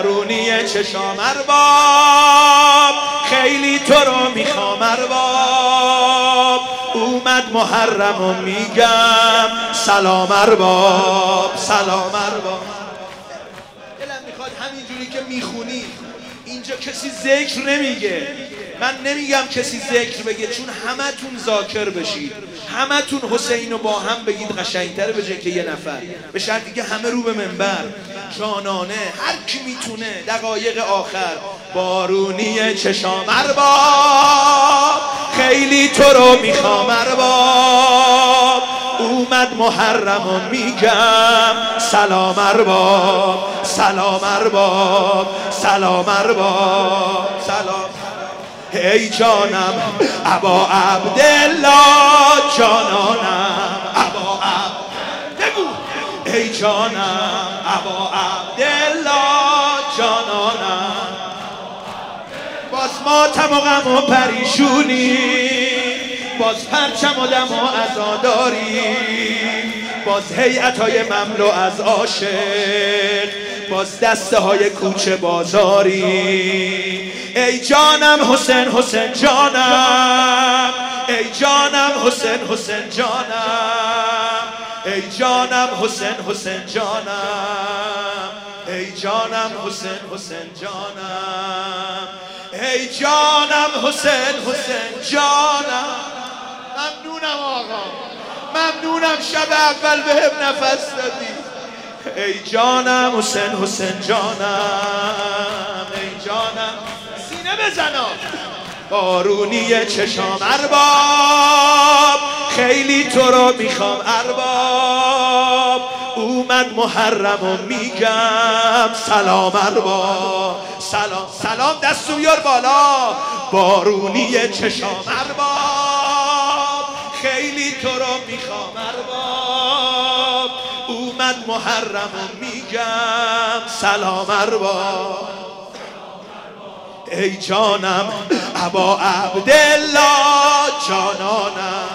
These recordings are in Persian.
بارونی چشام ارباب، خیلی تو رو میخوام ارباب، اومد محرم و میگم سلام ارباب، سلام ارباب. دلم میخواد همینجوری که میخونی اینجا کسی ذکر نمیگه، من نمیگم کسی ذکر بگه، چون همتون ذاکر بشید، همتون حسین رو با هم بگید قشنگتره به جای که یه نفر، به شرطی که همه رو به منبر جانانه هر کی میتونه دقایق آخر. بارونی چشام ارباب، خیلی تو رو میخوام ارباب، اومد محرم و میگم سلام ارباب، سلام ارباب، سلام ارباب، سلام. ای جانم ابا عبدالله، جانانم ابا بگو. ای جانم ابا عبدالله، جانانم. باز ماتم و غم و پریشونی، باز پرچم و دم و عزاداری، باز هیئت‌های مملو از عاشق، باز دسته های کوچه بازاری. ای جانم حسین حسین جانم، ای جانم حسین حسین جانم، ای جانم حسین حسین جانم، ای جانم حسین حسین جانم، ای جانم حسین حسین جانم. ممنونم آقا، ممنونم شب اول بهم نفس دادی. ای جانم حسین حسین جانم، ای جانم سینه بزنا. بارونی چشام ارباب، خیلی تو رو میخوام ارباب، اومد محرم و میگم سلام ارباب، سلام. سلام دستو بیار بالا. بارونی چشام ارباب، خیلی تو رو میخوام ارباب، اومد محرم و میگم سلام ارباب. ای جانم ابا عبدالله، جانانم.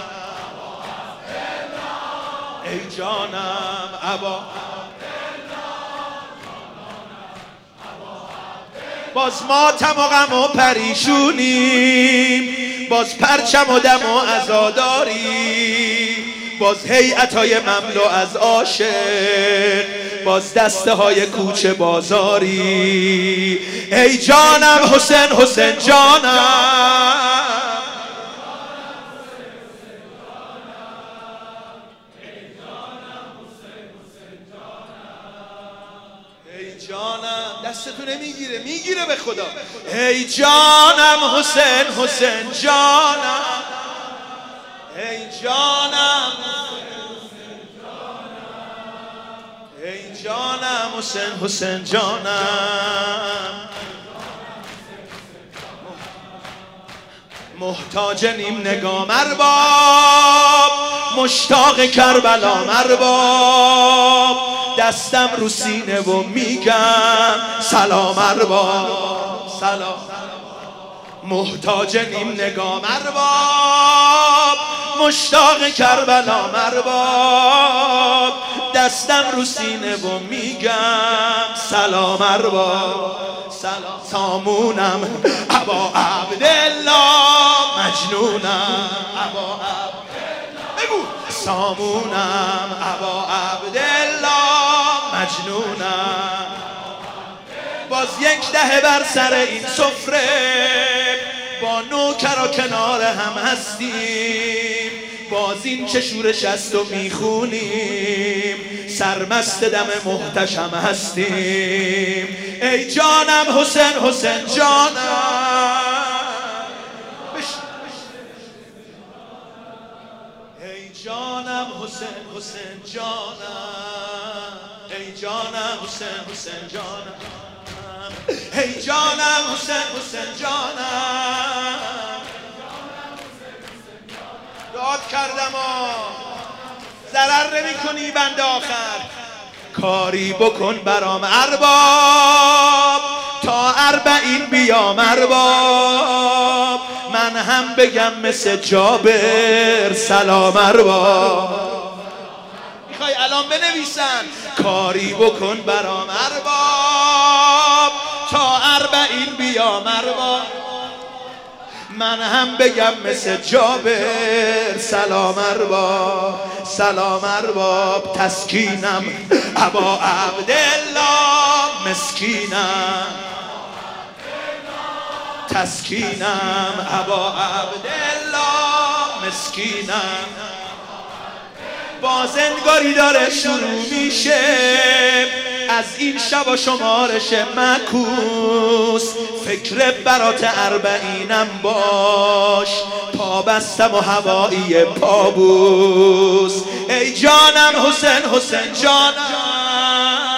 ای جانم ابا، باز ماتم و غم و پریشونیم، باز پرچم و دم و عزاداری، باز هیئت‌های مملو از عاشق، باز دسته های کوچه بازاری. ای جانم حسین حسین جانم، ای جانم. دستتو نمیگیره، میگیره به خدا. ای جانم حسین حسین جانم، ای جانم، ای جانم حسین حسین جانم. محتاج نیم نگام ارباب، مشتاق کربلام ارباب، دستم رو سینه و میگم سلام ارباب، سلام. محتاج نیم نگام ارباب، مشتاق کربلام ارباب، دستم رو سینه و میگم سلام ارباب، سلام. سامونم ابا عبدالله، مجنونم ابا عبدالله، بگو. سامونم ابا عبدالله، مجنونم. باز یک دهه بر سر این سفره، با نوکر کنار هم هستیم، باز این چه شورش است و میخونیم، سرمست دم محتشم هستیم. ای جانم حسین حسین جانم، ای جانم حسین حسین جانم، ای جانم حسین حسین جانم، ای جانم حسین حسین جانم. داد کردم ضرر نمی کنی بنده آخر، کاری بکن برام ارباب، تا 40 بیام ارباب، من هم بگم مثل جابر سلام ارباب. میخوای الان بنویسن کاری بکن برام ارباب، بیا مرباب من هم بگم مثل جابر سلام ارباب سلام ارباب تسکینم ابا عبدالله مسکینم تسکینم ابا عبدالله مسکینم باز انگاری داره شروع میشه از این شب و شمارش مکوس فکر برات اربعینم باش پا بستم و هوایی پابوس ای جانم حسین حسین جانم